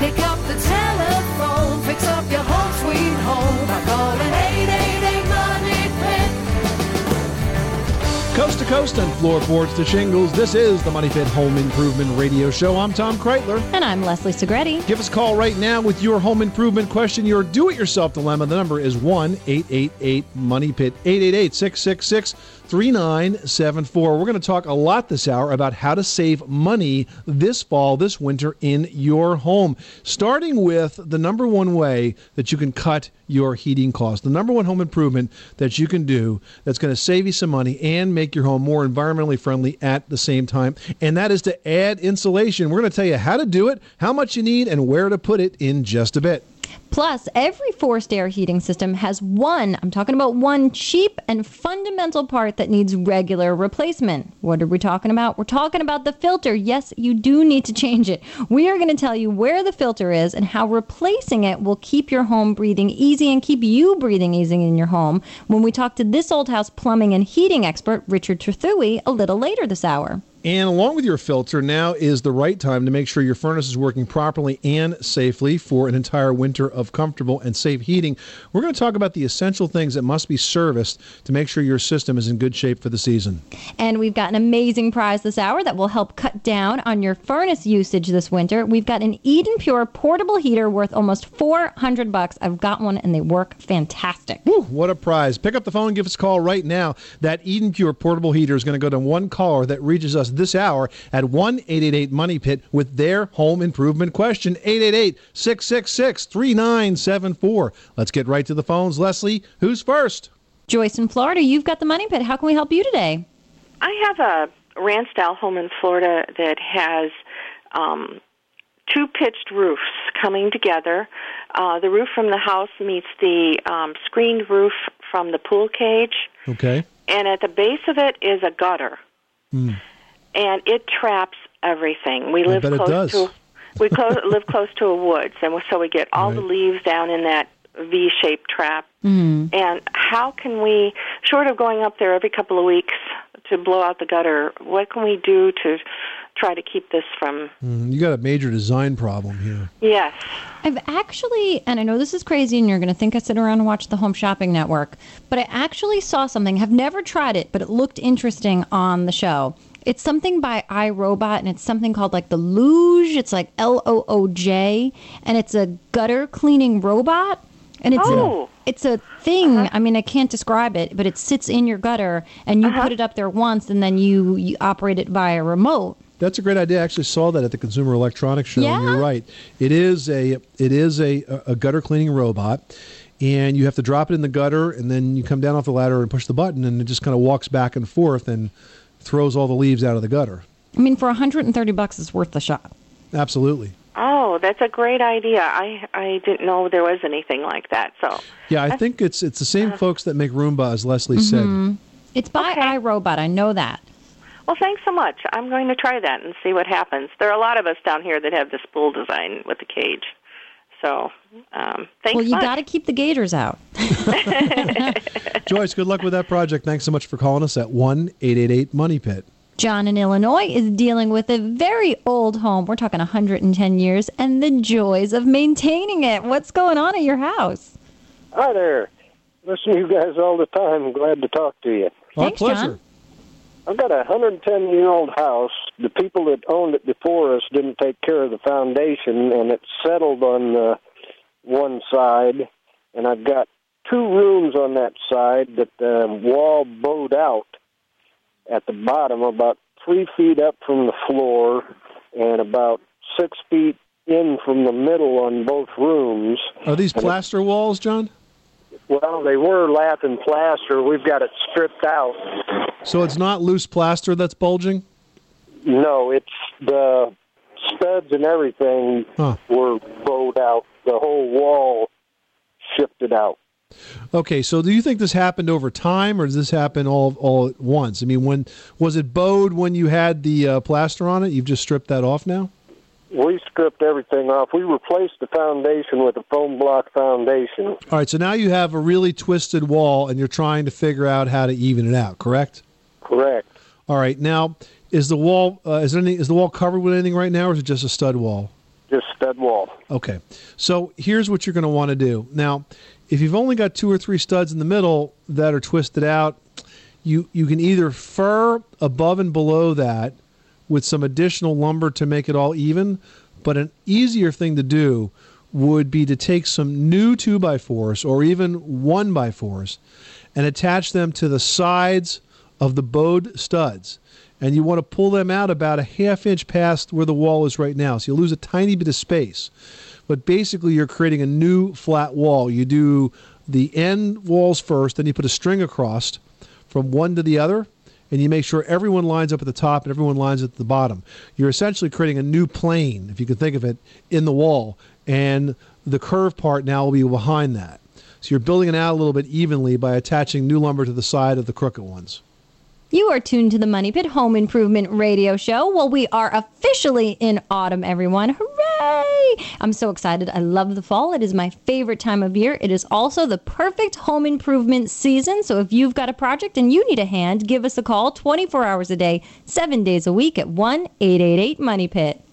Pick up the telephone, fix up your home sweet home by calling 888-MONEY-PIT. Coast to coast and floorboards to shingles, this is the Money Pit Home Improvement Radio Show. I'm Tom Kreitler. And I'm Leslie Segretti. Give us a call right now with your home improvement question, your do-it-yourself dilemma. The number is 1-888-MONEY-PIT, 888-666-3974. We're going to talk a lot this hour about how to save money this fall, this winter in your home, starting with the number one way that you can cut your heating costs. The number one home improvement that you can do that's going to save you some money and make your home more environmentally friendly at the same time, and that is to add insulation. We're going to tell you how to do it, how much you need, and where to put it in just a bit. Plus, every forced air heating system has one cheap and fundamental part that needs regular replacement. What are we talking about? We're talking about the filter. Yes, you do need to change it. We are going to tell you where the filter is and how replacing it will keep your home breathing easy and keep you breathing easy in your home when we talk to this old house plumbing and heating expert, Richard Trethewey, a little later this hour. And along with your filter, now is the right time to make sure your furnace is working properly and safely for an entire winter of comfortable and safe heating. We're going to talk about the essential things that must be serviced to make sure your system is in good shape for the season. And we've got an amazing prize this hour that will help cut down on your furnace usage this winter. We've got an Eden Pure portable heater worth almost $400. I've got one, and they work fantastic. Woo, what a prize. Pick up the phone and give us a call right now. That Eden Pure portable heater is going to go to one caller that reaches us this hour at 1-888-MONEY-PIT with their home improvement question. 888-666-3974. Let's get right to the phones. Leslie, who's first? Joyce in Florida, you've got the Money Pit. How can we help you today? I have a ranch-style home in Florida that has two pitched roofs coming together. The roof from the house meets the screened roof from the pool cage. Okay. And at the base of it is a gutter. And it traps everything. We live close to live close to a woods, and so we get all the leaves down in that V-shaped trap. And how can we, short of going up there every couple of weeks to blow out the gutter, what can we do to try to keep this from... You got a major design problem here. Yes. I've actually, and I know this is crazy and you're going to think I sit around and watch the Home Shopping Network, but I actually saw something. I've never tried it, but it looked interesting on the show. It's something by iRobot, and it's something called like the Looj. It's like Looj, and it's a gutter cleaning robot. And it's a thing. I mean, I can't describe it, but it sits in your gutter, and you put it up there once, and then you operate it via remote. That's a great idea. I actually saw that at the Consumer Electronics Show, and you're right. It is a gutter cleaning robot, and you have to drop it in the gutter, and then you come down off the ladder and push the button, and it just kind of walks back and forth and throws all the leaves out of the gutter. I mean, for $130, it's worth the shot. Absolutely. Oh, that's a great idea. I didn't know there was anything like that. So yeah, I think it's the same folks that make Roomba, as Leslie said. It's by iRobot. I know that. Well, thanks so much. I'm going to try that and see what happens. There are a lot of us down here that have this spool design with the cage. So thanks. Well, you got to keep the gators out. Joyce, good luck with that project. Thanks so much for calling us at 1-888-MONEY-PIT. John in Illinois is dealing with a very old home. We're talking 110 years, and the joys of maintaining it. What's going on at your house? Hi there. Listen to you guys all the time. I'm glad to talk to you. Thanks, Our pleasure. John. I've got a 110-year-old house. The people that owned it before us didn't take care of the foundation, and it settled on one side. And I've got two rooms on that side that the wall bowed out at the bottom, about 3 feet up from the floor and about 6 feet in from the middle on both rooms. Are these plaster walls, John? Well, they were lath and plaster. We've got it stripped out. So it's not loose plaster that's bulging? No, it's the studs and everything were bowed out. The whole wall shifted out. Okay, so do you think this happened over time, or does this happen all at once? I mean, when was it bowed when you had the plaster on it? You've just stripped that off now? We stripped everything off. We replaced the foundation with a foam block foundation. All right, so now you have a really twisted wall, and you're trying to figure out how to even it out, correct? Correct. All right, now, is the wall is the wall covered with anything right now, or is it just a stud wall? Just stud wall. Okay. So here's what you're going to want to do. Now, if you've only got 2 or 3 studs in the middle that are twisted out, you can either fur above and below that with some additional lumber to make it all even, but an easier thing to do would be to take some new 2x4s or even 1x4s and attach them to the sides of the bowed studs. And you want to pull them out about a half-inch past where the wall is right now. So you'll lose a tiny bit of space. But basically, you're creating a new flat wall. You do the end walls first, then you put a string across from one to the other, and you make sure everyone lines up at the top and everyone lines at the bottom. You're essentially creating a new plane, if you can think of it, in the wall. And the curved part now will be behind that. So you're building it out a little bit evenly by attaching new lumber to the side of the crooked ones. You are tuned to the Money Pit Home Improvement Radio Show. Well, we are officially in autumn, everyone. Hooray! I'm so excited. I love the fall. It is my favorite time of year. It is also the perfect home improvement season. So if you've got a project and you need a hand, give us a call 24 hours a day, 7 days a week at 1-888-MONEY-PIT.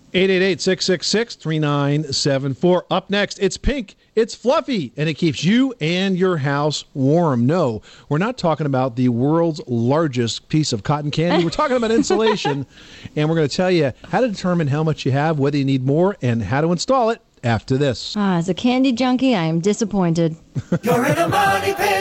888-666-3974. Up next, it's pink, it's fluffy, and it keeps you and your house warm. No, we're not talking about the world's largest piece of cotton candy. We're talking about insulation, and we're going to tell you how to determine how much you have, whether you need more, and how to install it after this. As a candy junkie, I am disappointed. You're in a money pit.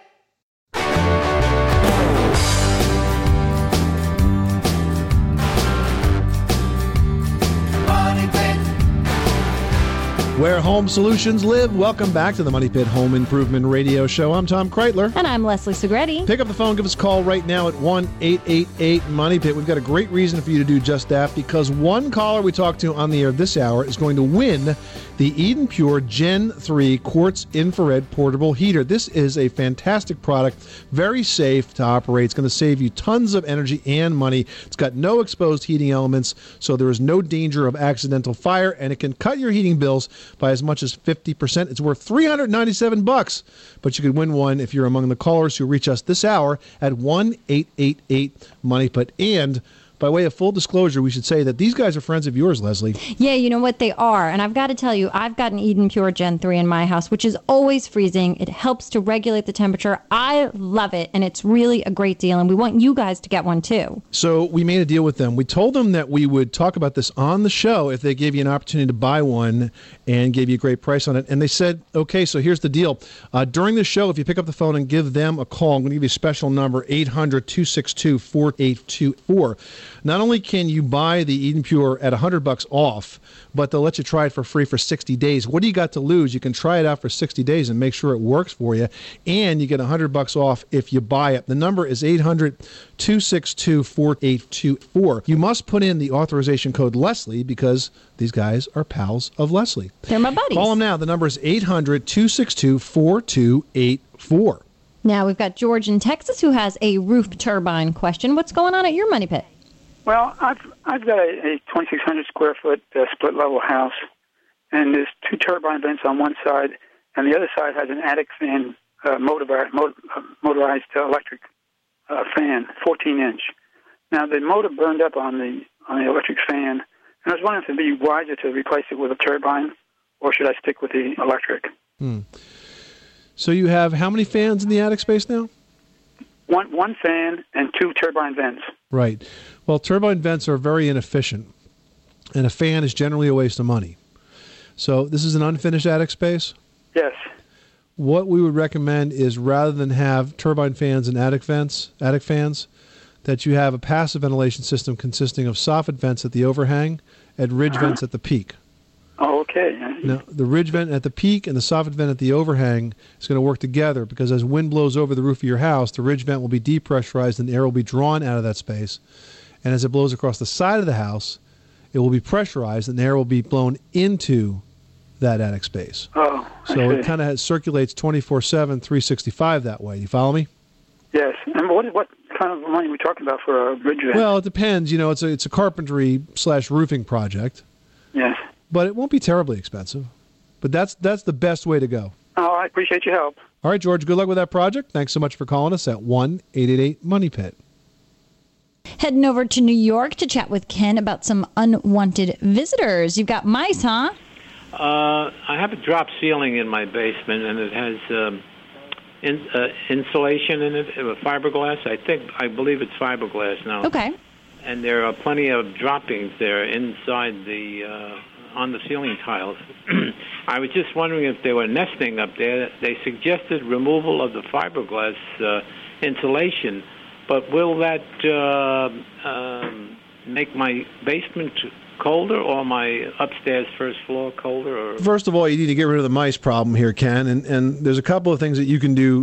Where home solutions live. Welcome back to the Money Pit Home Improvement Radio Show. I'm Tom Kreitler. And I'm Leslie Segretti. Pick up the phone, give us a call right now at 1-888-MONEY-PIT. We've got a great reason for you to do just that, because one caller we talked to on the air this hour is going to win the Eden Pure Gen 3 Quartz Infrared Portable Heater. This is a fantastic product, very safe to operate. It's going to save you tons of energy and money. It's got no exposed heating elements, so there is no danger of accidental fire, and it can cut your heating bills by as much as 50%. It's worth $397, but you could win one if you're among the callers who reach us this hour at 1-888-MONEY-PIT. And by way of full disclosure, we should say that these guys are friends of yours, Leslie. Yeah, you know what? They are. And I've got to tell you, I've got an Eden Pure Gen 3 in my house, which is always freezing. It helps to regulate the temperature. I love it, and it's really a great deal. And we want you guys to get one, too. So we made a deal with them. We told them that we would talk about this on the show if they gave you an opportunity to buy one and gave you a great price on it. And they said, okay, so here's the deal. During the show, if you pick up the phone and give them a call, I'm going to give you a special number, 800-262-4824. Not only can you buy the Eden Pure at $100 off, but they'll let you try it for free for 60 days. What do you got to lose? You can try it out for 60 days and make sure it works for you, and you get $100 off if you buy it. The number is 800-262-4824. You must put in the authorization code Leslie, because these guys are pals of Leslie. They're my buddies. Call them now. The number is 800-262-4284. Now we've got George in Texas who has a roof turbine question. What's going on at your Money Pit? Well, I've got a 2,600 square foot split level house, and there's 2 turbine vents on one side, and the other side has an attic fan, motorized electric fan, 14-inch. Now the motor burned up on the electric fan, and I was wondering if it'd be wiser to replace it with a turbine, or should I stick with the electric? So you have how many fans in the attic space now? One fan and 2 turbine vents. Right. Well, turbine vents are very inefficient, and a fan is generally a waste of money. So this is an unfinished attic space? Yes. What we would recommend is, rather than have turbine fans and attic fans, that you have a passive ventilation system consisting of soffit vents at the overhang and ridge vents at the peak. Oh, okay. Now, the ridge vent at the peak and the soffit vent at the overhang is going to work together, because as wind blows over the roof of your house, the ridge vent will be depressurized and air will be drawn out of that space. And as it blows across the side of the house, it will be pressurized and air will be blown into that attic space. Oh, so it kind of circulates 24/7, 365 that way. You follow me? Yes. And what kind of money are we talking about for a ridge vent? Well, it depends. You know, it's a carpentry/roofing project. Yes. But it won't be terribly expensive. But that's the best way to go. Oh, I appreciate your help. All right, George, good luck with that project. Thanks so much for calling us at 1-888-MONEY-PIT. Heading over to New York to chat with Ken about some unwanted visitors. You've got mice, huh? I have a drop ceiling in my basement, and it has insulation in it, fiberglass. I believe it's fiberglass now. Okay. And there are plenty of droppings there inside on the ceiling tiles. I was just wondering if they were nesting up there. They suggested removal of the fiberglass insulation, but will that make my basement colder or my upstairs first floor colder? Or? First of all, you need to get rid of the mice problem here, Ken, and there's a couple of things that you can do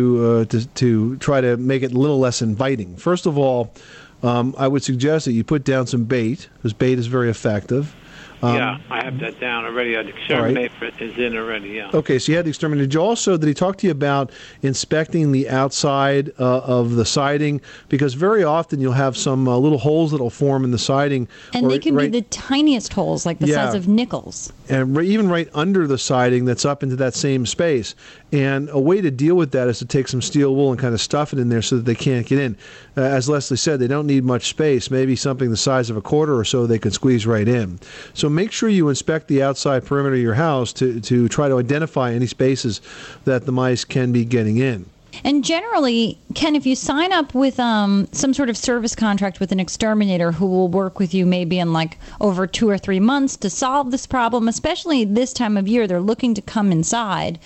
to try to make it a little less inviting. First of all, I would suggest that you put down some bait, because bait is very effective. Yeah, I have that down already. The exterminator is in already, yeah. Okay, so you had the exterminator. Did you also, did he talk to you about inspecting the outside of the siding? Because very often you'll have some little holes that will form in the siding. And they can be the tiniest holes, like the size of nickels. And even right under the siding that's up into that same space. And a way to deal with that is to take some steel wool and kind of stuff it in there so that they can't get in. As Leslie said, they don't need much space. Maybe something the size of a quarter or so they can squeeze right in. So make sure you inspect the outside perimeter of your house to try to identify any spaces that the mice can be getting in. And generally, Ken, if you sign up with some sort of service contract with an exterminator who will work with you maybe in like over 2 or 3 months to solve this problem, especially this time of year, they're looking to come inside.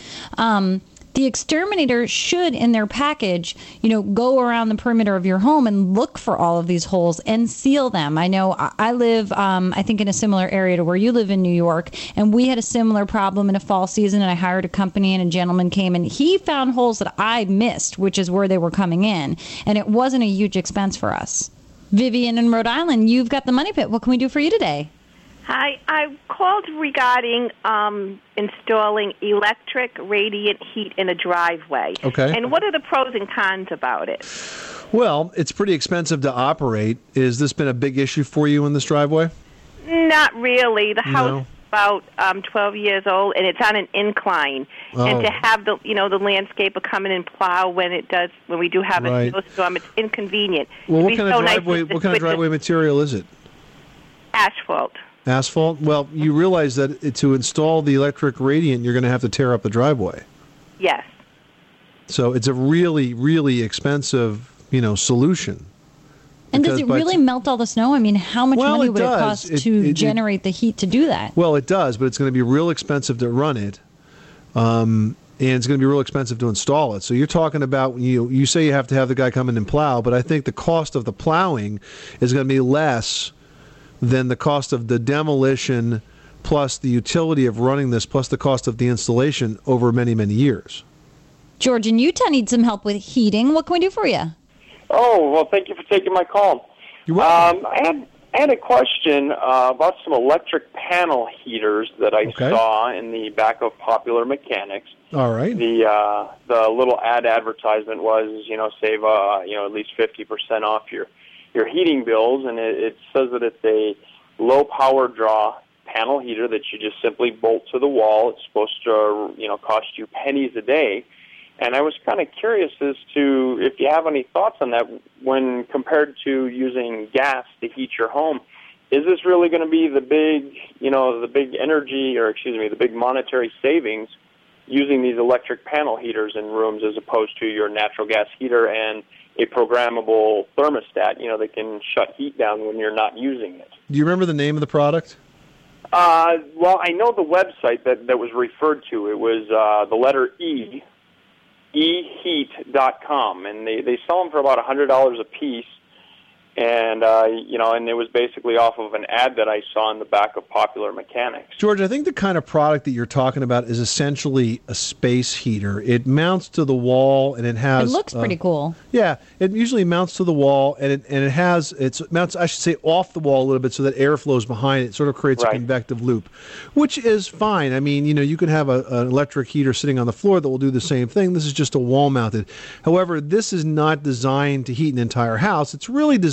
The exterminator should, in their package, go around the perimeter of your home and look for all of these holes and seal them. I know I live, I think, in a similar area to where you live in New York, and we had a similar problem in a fall season, and I hired a company, and a gentleman came, and he found holes that I missed, which is where they were coming in, and it wasn't a huge expense for us. Vivian in Rhode Island, you've got the Money Pit. What can we do for you today? Hi, I called regarding installing electric radiant heat in a driveway. Okay. And what are the pros and cons about it? Well, it's pretty expensive to operate. Has this been a big issue for you in this driveway? Not really. The house is about 12 years old, and it's on an incline. Oh. And to have the the landscaper come in and plow when we do have a snowstorm, it's inconvenient. Well, what kind of driveway material is it? Asphalt. Asphalt? Well, you realize that to install the electric radiant, you're going to have to tear up the driveway. Yes. So it's a really, really expensive, solution. And does it really melt all the snow? I mean, how much money would it cost to generate the heat to do that? Well, it does, but it's going to be real expensive to run it. And it's going to be real expensive to install it. So you're talking about, you say you have to have the guy come in and plow, but I think the cost of the plowing is going to be less than the cost of the demolition plus the utility of running this plus the cost of the installation over many, many years. George in Utah needs some help with heating. What can we do for you? Oh, well, thank you for taking my call. You're welcome. I had a question about some electric panel heaters that I saw in the back of Popular Mechanics. All right. The little advertisement was, save at least 50% off your heating bills, and it says that it's a low power draw panel heater that you just simply bolt to the wall. It's supposed to cost you pennies a day. And I was kind of curious as to if you have any thoughts on that when compared to using gas to heat your home. Is this really going to be the big monetary savings using these electric panel heaters in rooms as opposed to your natural gas heater and a programmable thermostat, that can shut heat down when you're not using it? Do you remember the name of the product? Well, I know the website that was referred to. It was the letter E, eheat.com, and they sell them for about $100 a piece. And, and it was basically off of an ad that I saw in the back of Popular Mechanics. George, I think the kind of product that you're talking about is essentially a space heater. It mounts to the wall, and it has... It looks pretty cool. Yeah, it usually mounts to the wall, and it mounts, I should say, off the wall a little bit so that air flows behind it. It sort of creates a convective loop, which is fine. I mean, you can have an electric heater sitting on the floor that will do the same thing. This is just a wall-mounted. However, this is not designed to heat an entire house. It's really designed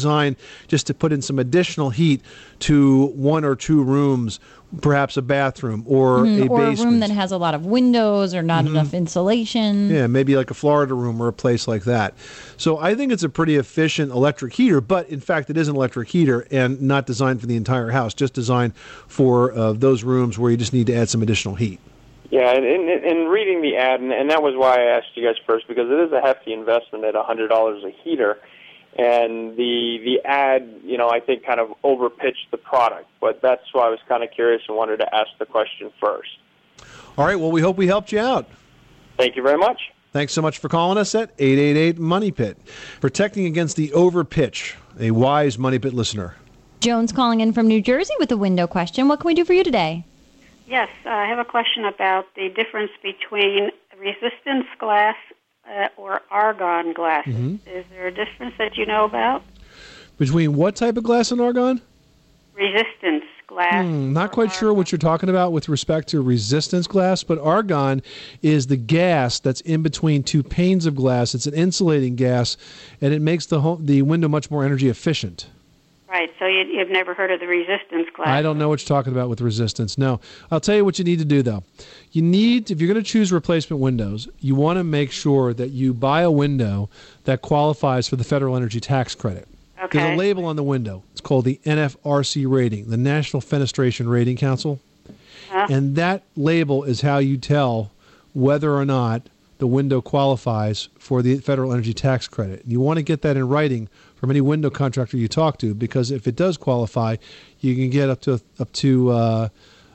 designed just to put in some additional heat to one or two rooms, perhaps a bathroom or a basement. Or a room that has a lot of windows or not enough insulation. Yeah, maybe like a Florida room or a place like that. So I think it's a pretty efficient electric heater, but in fact it is an electric heater and not designed for the entire house, just designed for those rooms where you just need to add some additional heat. Yeah, and reading the ad, and that was why I asked you guys first, because it is a hefty investment at $100 a heater. And the ad, I think kind of overpitched the product. But that's why I was kind of curious and wanted to ask the question first. All right, well, we hope we helped you out. Thank you very much. Thanks so much for calling us at 888-MONEY-PIT. Protecting against the overpitch, a wise Money Pit listener. Joan's calling in from New Jersey with a window question. What can we do for you today? Yes, I have a question about the difference between resistance glass or argon glasses. Is there a difference that you know about? Between what type of glass and argon? Resistance glass. Not quite sure what you're talking about with respect to resistance glass, but argon is the gas that's in between two panes of glass. It's an insulating gas, and it makes the window much more energy efficient. Right, so you've never heard of the resistance glass? I don't know what you're talking about with resistance. No. I'll tell you what you need to do, though. You need, if you're going to choose replacement windows, you want to make sure that you buy a window that qualifies for the federal energy tax credit. Okay. There's a label on the window. It's called the NFRC rating, the National Fenestration Rating Council. And that label is how you tell whether or not the window qualifies for the federal energy tax credit. You want to get that in writing from any window contractor you talk to, because if it does qualify, you can get up to a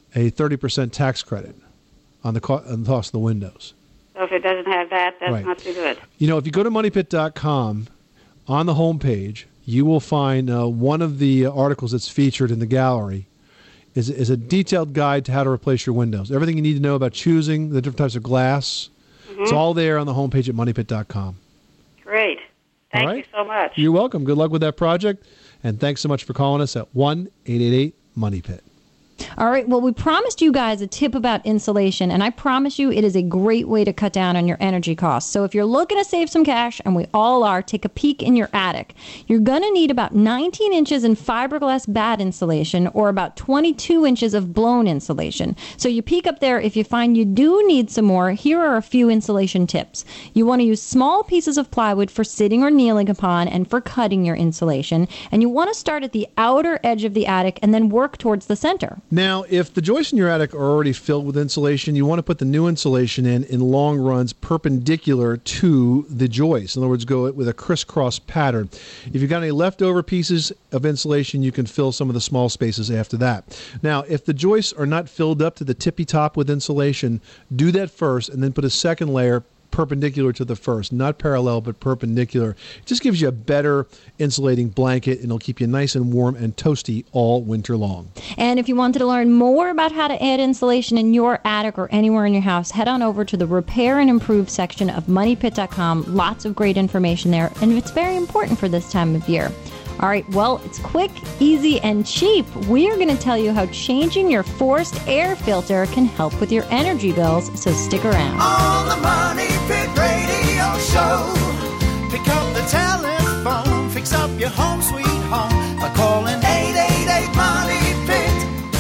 30% tax credit on the cost of the windows. So if it doesn't have that, that's not too good. If you go to MoneyPit.com, on the home page, you will find one of the articles that's featured in the gallery is a detailed guide to how to replace your windows. Everything you need to know about choosing the different types of glass. It's all there on the homepage at MoneyPit.com. Great. Thank you so much. You're welcome. Good luck with that project. And thanks so much for calling us at 1-888-MONEY-PIT. All right. Well, we promised you guys a tip about insulation, and I promise you it is a great way to cut down on your energy costs. So if you're looking to save some cash, and we all are, take a peek in your attic. You're going to need about 19 inches in fiberglass bad insulation or about 22 inches of blown insulation. So you peek up there. If you find you do need some more, here are a few insulation tips. You want to use small pieces of plywood for sitting or kneeling upon and for cutting your insulation. And you want to start at the outer edge of the attic and then work towards the center. Now, if the joists in your attic are already filled with insulation, you want to put the new insulation in long runs perpendicular to the joist. In other words, go with a crisscross pattern. If you've got any leftover pieces of insulation, you can fill some of the small spaces after that. Now, if the joists are not filled up to the tippy top with insulation, do that first and then put a second layer perpendicular to the first, not parallel but perpendicular. It just gives you a better insulating blanket, and it'll keep you nice and warm and toasty all winter long. And if you wanted to learn more about how to add insulation in your attic or anywhere in your house, head on over to the Repair and Improve section of MoneyPit.com. Lots of great information there, and it's very important for this time of year. All right, well, it's quick, easy, and cheap. We are going to tell you how changing your forced air filter can help with your energy bills, so stick around. On the Money Pit Radio Show, pick up the telephone, fix up your home sweet home by calling 888-MONEY-PIT.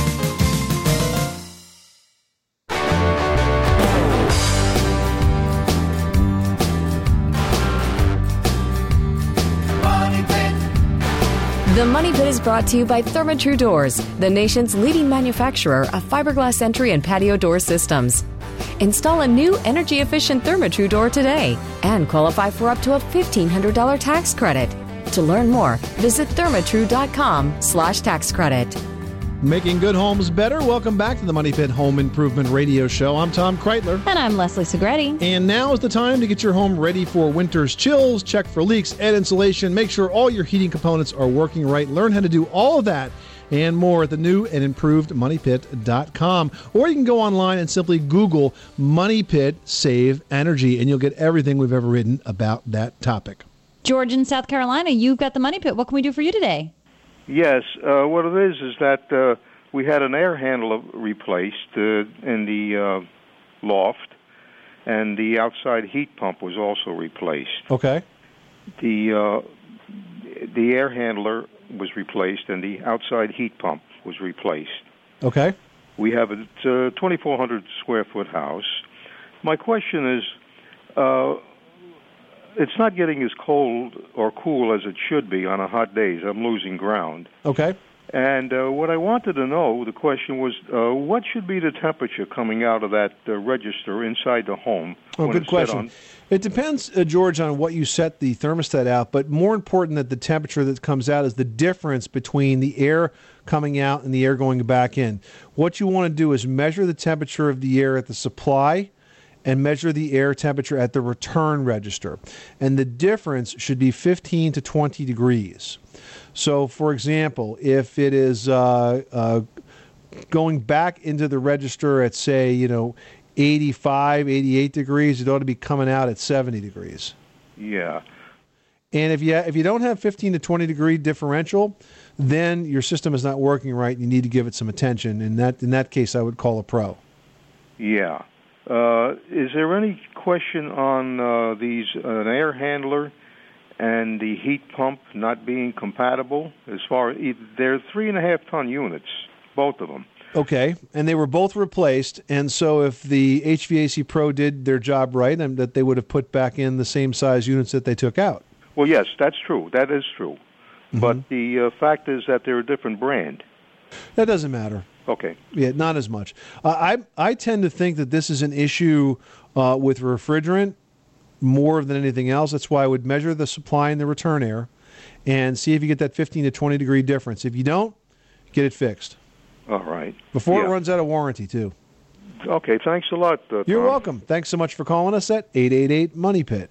The Money Pit is brought to you by Therma-Tru Doors, the nation's leading manufacturer of fiberglass entry and patio door systems. Install a new energy-efficient Therma-Tru door today and qualify for up to a $1,500 tax credit. To learn more, visit thermatru.com/tax credit. Making good homes better. Welcome back to the Money Pit Home Improvement Radio Show. I'm Tom Kreitler. And I'm Leslie Segretti. And now is the time to get your home ready for winter's chills, check for leaks, add insulation, make sure all your heating components are working right. Learn how to do all of that and more at the new and improved MoneyPit.com. Or you can go online and simply Google Money Pit Save Energy, and you'll get everything we've ever written about that topic. George in South Carolina, you've got the Money Pit. What can we do for you today? Yes, what it is that we had an air handler replaced in the loft, and the outside heat pump was also replaced. Okay. The the air handler was replaced and the outside heat pump was replaced. Okay. We have a 2,400 square foot house. My question is, it's not getting as cold or cool as it should be on a hot days. I'm losing ground. Okay. And what I wanted to know, the question was, what should be the temperature coming out of that register inside the home? Oh, good question. It depends, George, on what you set the thermostat out, but more important than the temperature that comes out is the difference between the air coming out and the air going back in. What you want to do is measure the temperature of the air at the supply and measure the air temperature at the return register. And the difference should be 15 to 20 degrees. So, for example, if it is going back into the register at, say, 85, 88 degrees, it ought to be coming out at 70 degrees. Yeah. And if you don't have 15 to 20 degree differential, then your system is not working right. You need to give it some attention. In that case, I would call a pro. Yeah. Is there any question on an air handler and the heat pump not being compatible? As far as they're 3.5-ton units, both of them. Okay, and they were both replaced, and so if the HVAC Pro did their job right, and that they would have put back in the same size units that they took out. Well, yes, that's true. That is true. Mm-hmm. But the fact is that they're a different brand. That doesn't matter. Okay. Yeah, not as much. I tend to think that this is an issue with refrigerant more than anything else. That's why I would measure the supply and the return air and see if you get that 15 to 20 degree difference. If you don't, get it fixed. All right. Before it runs out of warranty, too. Okay, thanks a lot, Tom. You're welcome. Thanks so much for calling us at 888-MONEY-PIT.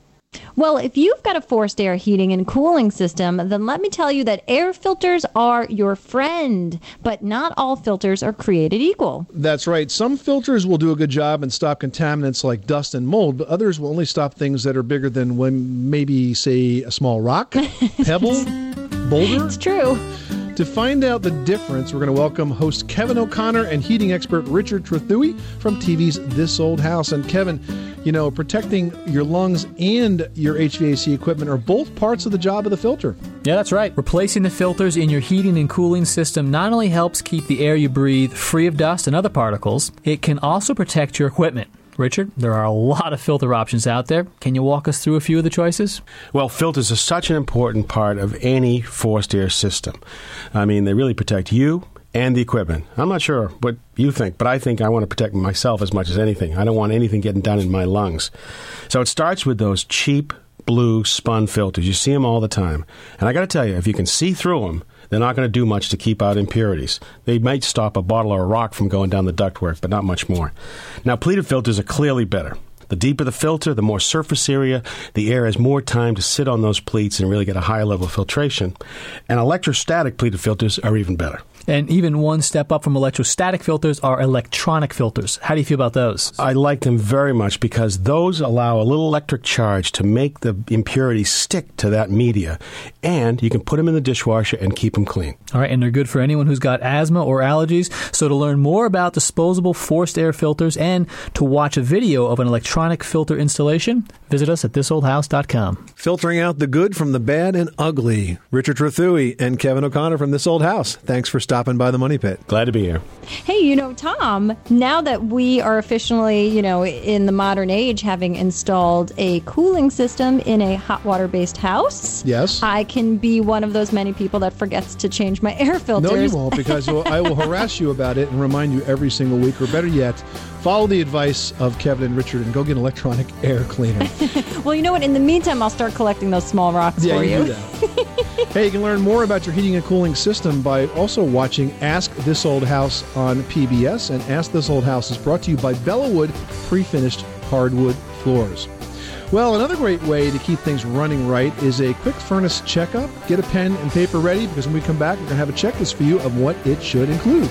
Well, if you've got a forced air heating and cooling system, then let me tell you that air filters are your friend. But not all filters are created equal. That's right. Some filters will do a good job and stop contaminants like dust and mold, but others will only stop things that are bigger than maybe, say, a small rock, pebble, boulder. It's true. To find out the difference, we're going to welcome host Kevin O'Connor and heating expert Richard Trethewey from TV's This Old House. And Kevin, protecting your lungs and your HVAC equipment are both parts of the job of the filter. Yeah, that's right. Replacing the filters in your heating and cooling system not only helps keep the air you breathe free of dust and other particles, it can also protect your equipment. Richard, there are a lot of filter options out there. Can you walk us through a few of the choices? Well, filters are such an important part of any forced air system. I mean, they really protect you and the equipment. I'm not sure what you think, but I think I want to protect myself as much as anything. I don't want anything getting down in my lungs. So it starts with those cheap blue spun filters. You see them all the time. And I got to tell you, if you can see through them, they're not going to do much to keep out impurities. They might stop a bottle or a rock from going down the ductwork, but not much more. Now, pleated filters are clearly better. The deeper the filter, the more surface area, the air has more time to sit on those pleats and really get a higher level of filtration. And electrostatic pleated filters are even better. And even one step up from electrostatic filters are electronic filters. How do you feel about those? I like them very much because those allow a little electric charge to make the impurities stick to that media. And you can put them in the dishwasher and keep them clean. All right, and they're good for anyone who's got asthma or allergies. So to learn more about disposable forced air filters and to watch a video of an electronic filter installation, visit us at thisoldhouse.com. Filtering out the good from the bad and ugly. Richard Trethewey and Kevin O'Connor from This Old House. Thanks for stopping by the Money Pit. Glad to be here. Hey, Tom, now that we are officially, in the modern age, having installed a cooling system in a hot water-based house, yes, I can be one of those many people that forgets to change my air filters. No, you won't, because I will harass you about it and remind you every single week, or better yet, follow the advice of Kevin and Richard and go get an electronic air cleaner. Well, you know what? In the meantime, I'll start collecting those small rocks for you. Yeah, you do that. Hey, you can learn more about your heating and cooling system by also watching Ask This Old House on PBS. And Ask This Old House is brought to you by Bellawood Pre-Finished Hardwood Floors. Well, another great way to keep things running right is a quick furnace checkup. Get a pen and paper ready, because when we come back, we're going to have a checklist for you of what it should include.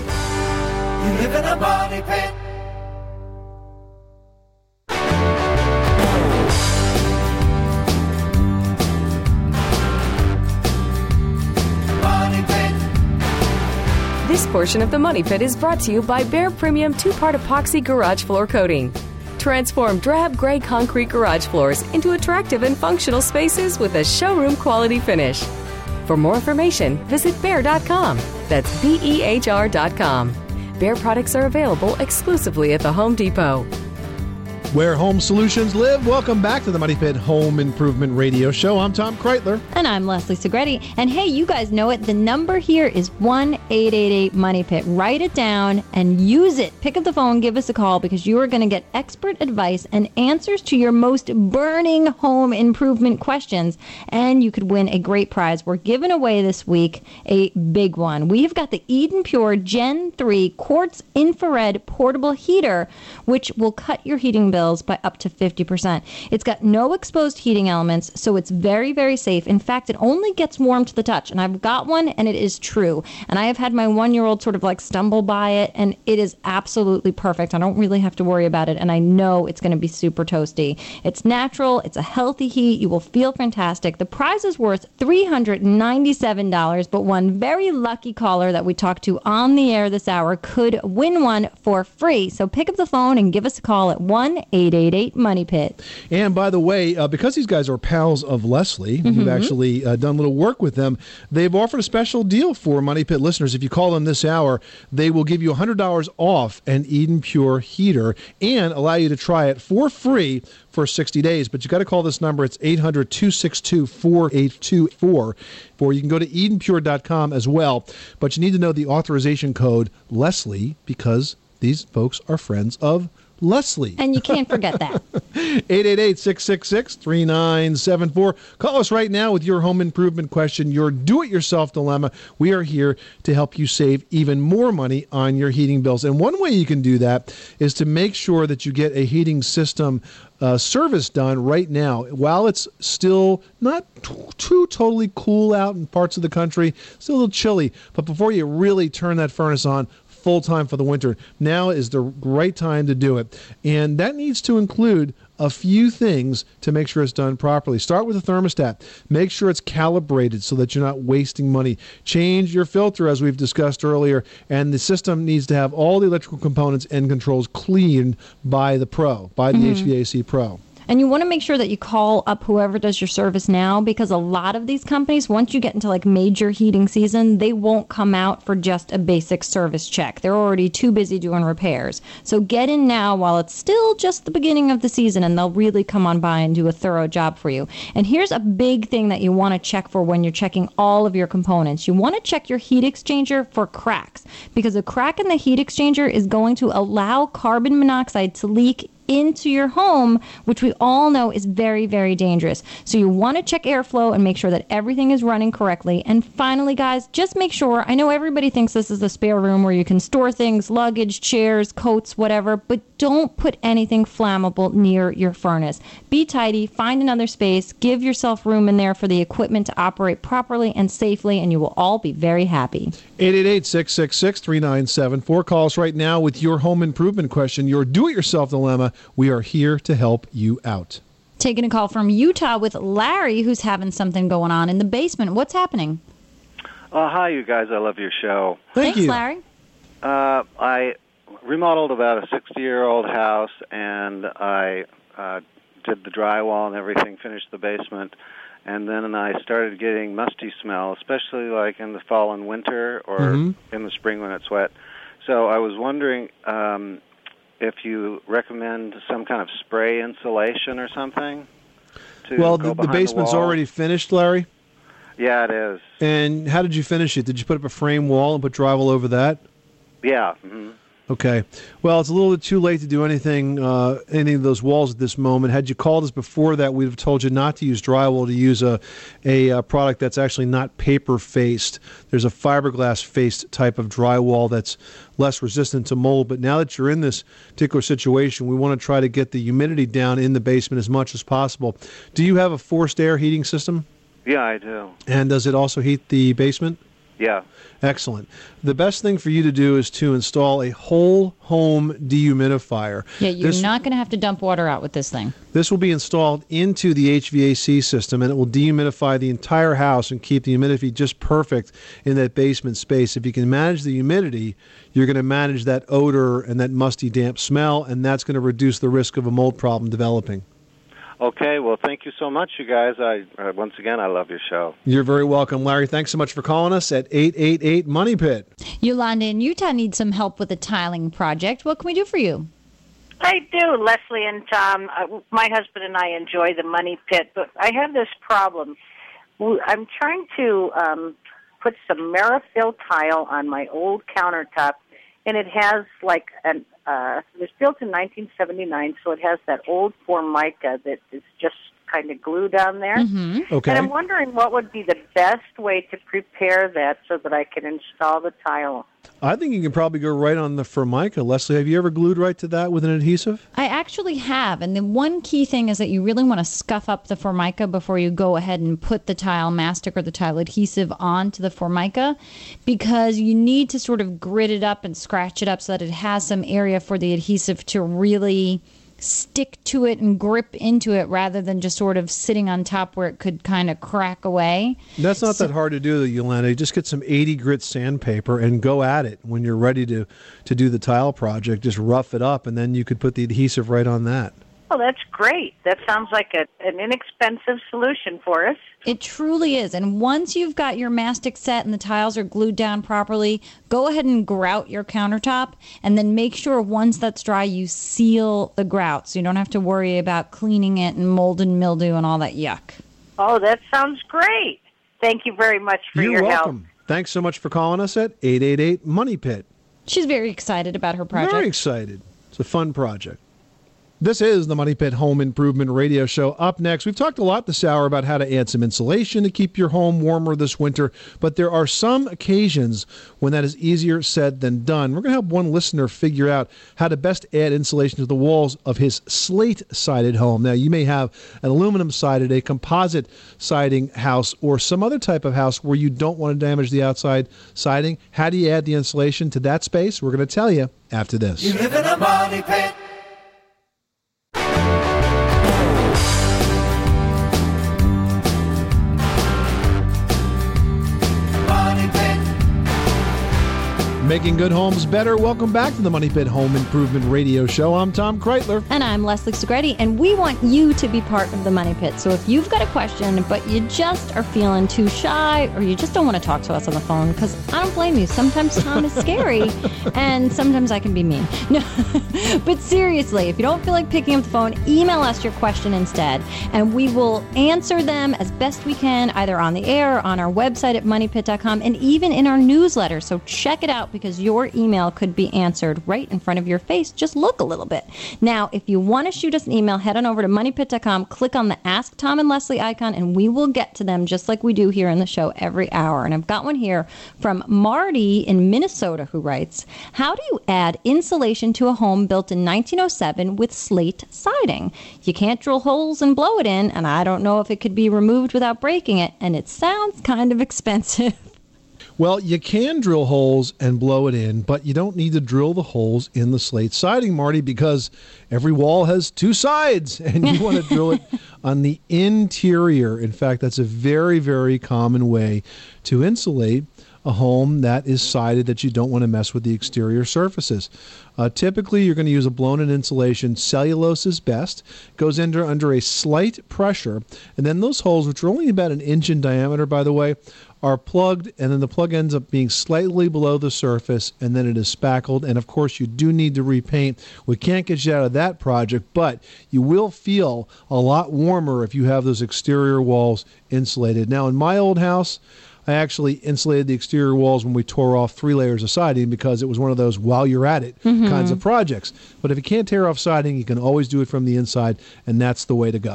You live in a money pit. This portion of the Money Pit is brought to you by Behr Premium 2-Part Epoxy Garage Floor Coating. Transform drab gray concrete garage floors into attractive and functional spaces with a showroom-quality finish. For more information, visit Behr.com. That's BEHR.com. Behr products are available exclusively at the Home Depot. Where home solutions live. Welcome back to the Money Pit Home Improvement Radio Show. I'm Tom Kreitler. And I'm Leslie Segretti. And hey, you guys know it. The number here is 1-888-MONEY-PIT. Write it down and use it. Pick up the phone, give us a call, because you are going to get expert advice and answers to your most burning home improvement questions. And you could win a great prize. We're giving away this week a big one. We have got the Eden Pure Gen 3 Quartz Infrared Portable Heater, which will cut your heating bill by up to 50%. It's got no exposed heating elements, so it's very, very safe. In fact, it only gets warm to the touch. And I've got one, and it is true. And I have had my 1-year-old sort of like stumble by it, and it is absolutely perfect. I don't really have to worry about it, and I know it's going to be super toasty. It's natural. It's a healthy heat. You will feel fantastic. The prize is worth $397, but one very lucky caller that we talked to on the air this hour could win one for free. So pick up the phone and give us a call at 1-888-MONEY-PIT. And by the way, because these guys are pals of Leslie, we've actually done a little work with them, they've offered a special deal for Money Pit listeners. If you call them this hour, they will give you $100 off an Eden Pure heater and allow you to try it for free for 60 days. But you got to call this number. It's 800-262-4824. Or you can go to EdenPure.com as well. But you need to know the authorization code Leslie, because these folks are friends of Leslie. And you can't forget that. 888-666-3974. Call us right now with your home improvement question, your do-it-yourself dilemma. We are here to help you save even more money on your heating bills. And one way you can do that is to make sure that you get a heating system service done right now. While it's still not too totally cool out in parts of the country, still a little chilly, but before you really turn that furnace on full-time for the winter, now is the right time to do it. And that needs to include a few things to make sure it's done properly. Start with the thermostat. Make sure it's calibrated so that you're not wasting money. Change your filter, as we've discussed earlier, and the system needs to have all the electrical components and controls cleaned by the pro, by the HVAC pro. And you want to make sure that you call up whoever does your service now, because a lot of these companies, once you get into like major heating season, they won't come out for just a basic service check. They're already too busy doing repairs. So get in now while it's still just the beginning of the season, and they'll really come on by and do a thorough job for you. And here's a big thing that you want to check for when you're checking all of your components. You want to check your heat exchanger for cracks, because a crack in the heat exchanger is going to allow carbon monoxide to leak into your home, which we all know is very, very dangerous. So you want to check airflow and make sure that everything is running correctly. And finally, guys, just make sure, I know everybody thinks this is the spare room where you can store things, luggage, chairs, coats, whatever, but don't put anything flammable near your furnace. Be tidy, find another space, give yourself room in there for the equipment to operate properly and safely, and you will all be very happy. 888-666-3974. Call us right now with your home improvement question, your do-it-yourself dilemma. We are here to help you out. Taking a call from Utah with Larry, who's having something going on in the basement. What's happening? Hi, you guys. I love your show. Thanks, Larry. I remodeled about a 60-year-old house, and I did the drywall and everything, finished the basement, and then I started getting musty smell, especially like in the fall and winter or in the spring when it's wet. So I was wondering if you recommend some kind of spray insulation or something to Well, go the basement's already finished, Larry? Yeah, it is. And how did you finish it? Did you put up a frame wall and put drywall over that? Yeah. Okay. Well, it's a little bit too late to do anything of those walls at this moment. Had you called us before that, we'd have told you not to use drywall, to use a product that's actually not paper-faced. There's a fiberglass-faced type of drywall that's less resistant to mold. But now that you're in this particular situation, we want to try to get the humidity down in the basement as much as possible. Do you have a forced air heating system? Yeah, I do. And does it also heat the basement? Yeah. Excellent. The best thing for you to do is to install a whole home dehumidifier. Yeah, you're not going to have to dump water out with this thing. This will be installed into the HVAC system, and it will dehumidify the entire house and keep the humidity just perfect in that basement space. If you can manage the humidity, you're going to manage that odor and that musty, damp smell, and that's going to reduce the risk of a mold problem developing. Okay, well, thank you so much, you guys. Once again, I love your show. You're very welcome, Larry. Thanks so much for calling us at 888-MONEY-PIT. Yolanda in Utah needs some help with a tiling project. What can we do for you? I do, Leslie and Tom. My husband and I enjoy the Money Pit, but I have this problem. I'm trying to put some Marifil tile on my old countertop, and it has like it was built in 1979, so it has that old Formica that is just kind of glued on there. Mm-hmm. Okay. And I'm wondering what would be the best way to prepare that so that I can install the tile. I think you can probably go right on the Formica. Leslie, have you ever glued right to that with an adhesive? I actually have, and the one key thing is that you really want to scuff up the Formica before you go ahead and put the tile mastic or the tile adhesive onto the Formica, because you need to sort of grit it up and scratch it up so that it has some area for the adhesive to really stick to it and grip into it rather than just sort of sitting on top where it could kind of crack away. That's not that hard to do, Yolanda. You just get some 80 grit sandpaper and go at it. When you're ready to do the tile project, just rough it up, and then you could put the adhesive right on that. Oh, that's great. That sounds like an inexpensive solution for us. It truly is. And once you've got your mastic set and the tiles are glued down properly, go ahead and grout your countertop, and then make sure once that's dry, you seal the grout so you don't have to worry about cleaning it and mold and mildew and all that yuck. Oh, that sounds great. Thank you very much for your help. You're welcome. Thanks so much for calling us at 888-MONEY-PIT. She's very excited about her project. Very excited. It's a fun project. This is the Money Pit Home Improvement Radio Show. Up next, we've talked a lot this hour about how to add some insulation to keep your home warmer this winter, but there are some occasions when that is easier said than done. We're going to help one listener figure out how to best add insulation to the walls of his slate-sided home. Now, you may have an aluminum-sided, a composite siding house, or some other type of house where you don't want to damage the outside siding. How do you add the insulation to that space? We're going to tell you after this. You live in a money pit. Making good homes better. Welcome back to the Money Pit Home Improvement Radio Show. I'm Tom Kreitler. And I'm Leslie Segretti, and we want you to be part of the Money Pit. So if you've got a question, but you just are feeling too shy, or you just don't want to talk to us on the phone, because I don't blame you. Sometimes Tom is scary, and sometimes I can be mean. No, but seriously, if you don't feel like picking up the phone, email us your question instead, and we will answer them as best we can, either on the air, on our website at moneypit.com, and even in our newsletter. So check it out, because your email could be answered right in front of your face. Just look a little bit. Now, if you want to shoot us an email, head on over to moneypit.com, click on the Ask Tom and Leslie icon, and we will get to them just like we do here in the show every hour. And I've got one here from Marty in Minnesota who writes, how do you add insulation to a home built in 1907 with slate siding? You can't drill holes and blow it in, and I don't know if it could be removed without breaking it, and it sounds kind of expensive. Well, you can drill holes and blow it in, but you don't need to drill the holes in the slate siding, Marty, because every wall has two sides, and you want to drill it on the interior. In fact, that's a very, very common way to insulate a home that is sided, that you don't want to mess with the exterior surfaces. Typically, you're going to use a blown-in insulation. Cellulose is best. Goes under a slight pressure, and then those holes, which are only about an inch in diameter, by the way, are plugged, and then the plug ends up being slightly below the surface, and then it is spackled. And of course, you do need to repaint. We can't get you out of that project, but you will feel a lot warmer if you have those exterior walls insulated. Now, in my old house, I actually insulated the exterior walls when we tore off 3 layers of siding, because it was one of those while you're at it kinds of projects. But if you can't tear off siding, you can always do it from the inside, and that's the way to go.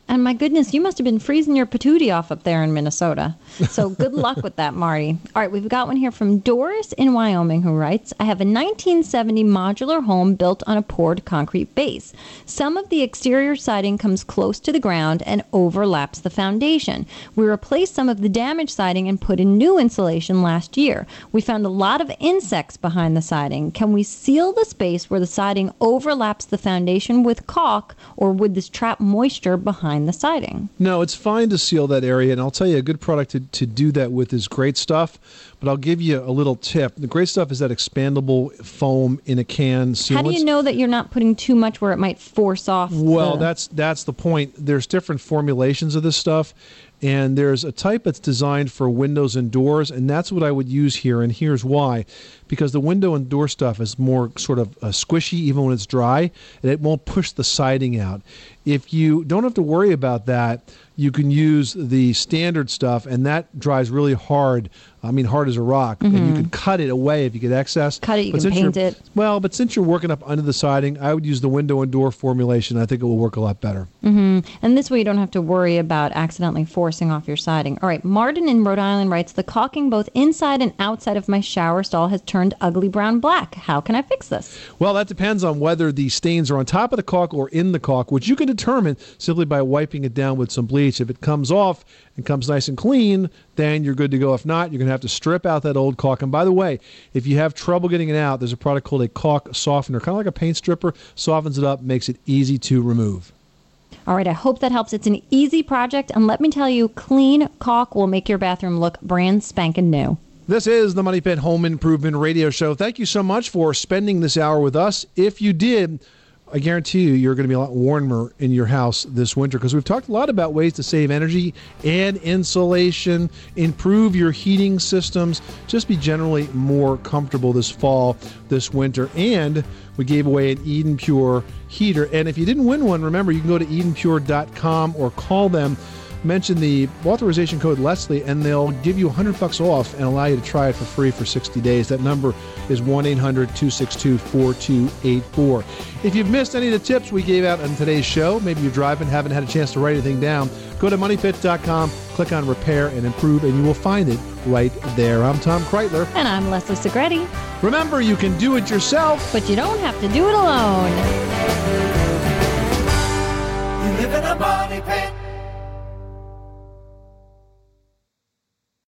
And my goodness, you must have been freezing your patootie off up there in Minnesota. So good luck with that, Marty. All right, we've got one here from Doris in Wyoming who writes, I have a 1970 modular home built on a poured concrete base. Some of the exterior siding comes close to the ground and overlaps the foundation. We replaced some of the damaged siding and put in new insulation last year. We found a lot of insects behind the siding. Can we seal the space where the siding overlaps the foundation with caulk, or would this trap moisture behind the siding? No, it's fine to seal that area, and I'll tell you a good product to do that with is Great Stuff, but I'll give you a little tip. The Great Stuff is that expandable foam in a can sealant. How do you know that you're not putting too much where it might force off? Well, that's the point. There's different formulations of this stuff, and there's a type that's designed for windows and doors, and that's what I would use here, and here's why. Because the window and door stuff is more sort of squishy even when it's dry, and it won't push the siding out. If you don't have to worry about that, you can use the standard stuff, and that dries really hard. I mean, hard as a rock. Mm-hmm. And you can cut it away if you get excess. Cut it, you can paint it. Well, but since you're working up under the siding, I would use the window and door formulation. I think it will work a lot better. Mm-hmm. And this way you don't have to worry about accidentally forcing off your siding. All right, Martin in Rhode Island writes, the caulking both inside and outside of my shower stall has turned ugly brown black. How can I fix this? Well, that depends on whether the stains are on top of the caulk or in the caulk, which you can determine simply by wiping it down with some bleach. If it comes off and comes nice and clean, then you're good to go. If not, you're going to have to strip out that old caulk. And by the way, if you have trouble getting it out, there's a product called a caulk softener, kind of like a paint stripper, softens it up, makes it easy to remove. All right, I hope that helps. It's an easy project, and let me tell you, clean caulk will make your bathroom look brand spanking new. This is the Money Pit Home Improvement Radio Show. Thank you so much for spending this hour with us. If you did, I guarantee you're going to be a lot warmer in your house this winter, because we've talked a lot about ways to save energy, add insulation, improve your heating systems, just be generally more comfortable this fall, this winter. And we gave away an Eden Pure heater. And if you didn't win one, remember, you can go to EdenPure.com or call them. Mention the authorization code Leslie, and they'll give you $100 off and allow you to try it for free for 60 days. That number is 1-800-262-4284. If you've missed any of the tips we gave out on today's show, maybe you're driving, haven't had a chance to write anything down, go to moneypit.com, click on Repair and Improve, and you will find it right there. I'm Tom Kreitler. And I'm Leslie Segretti. Remember, you can do it yourself, but you don't have to do it alone. You live in a money pit.